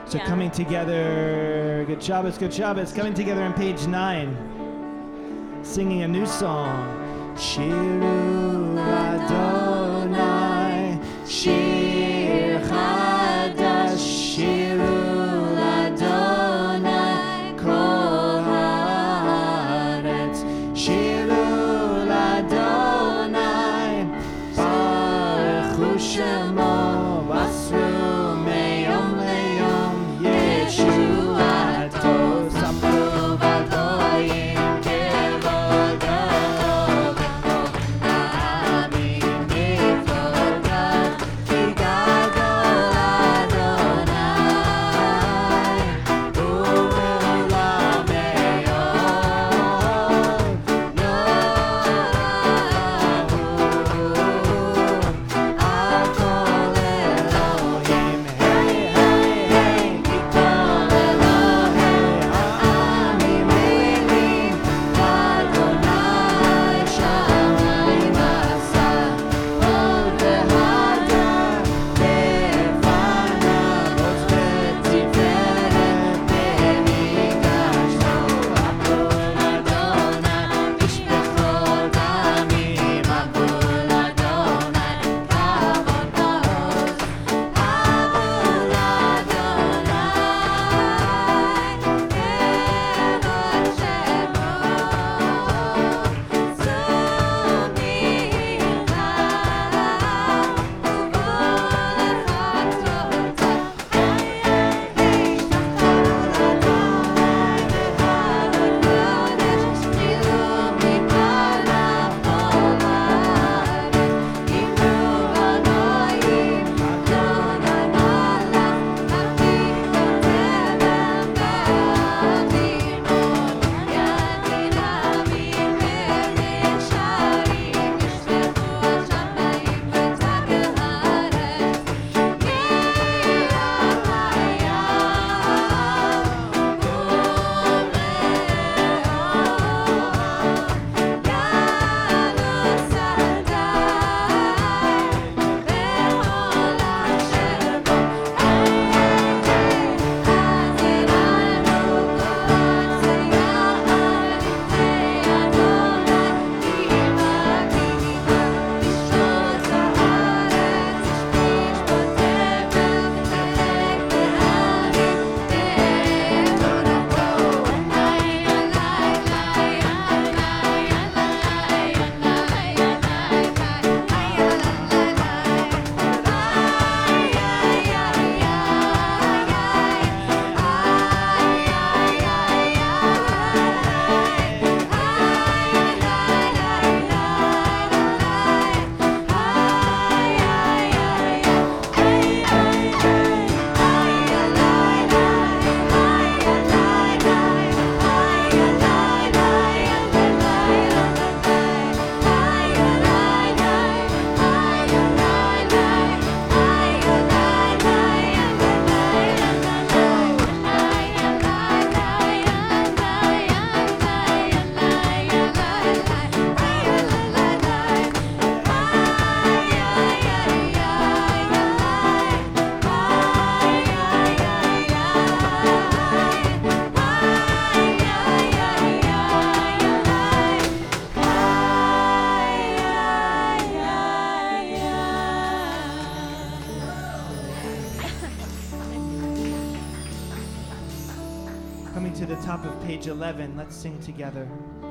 So coming together, good Shabbos, coming together on page 9, singing a new song. Shiru Adonai, Shir Chadash, Shiru Adonai, Kol Haaretz, Shiru Adonai, Baruch Shemo, Basru Meyom Leyom, Yeshuato, Samru Vagoyim, Kevodo, Amin Miflogav, Kigadol Adonai, U'Me'olam Me'od, Al Kol Elohim, hey, hey, hey, Kol Elohim, Ha'amim Elim, Adonai Shamayim Asa, Od V'Hadar, Lefanav, Od V'Tiferet, Benigashto, Abul Adonai, Ish B'chol Damim, Abul Adonai, Kavod Ma'oz, Abul Coming to the top of page 11, let's sing together.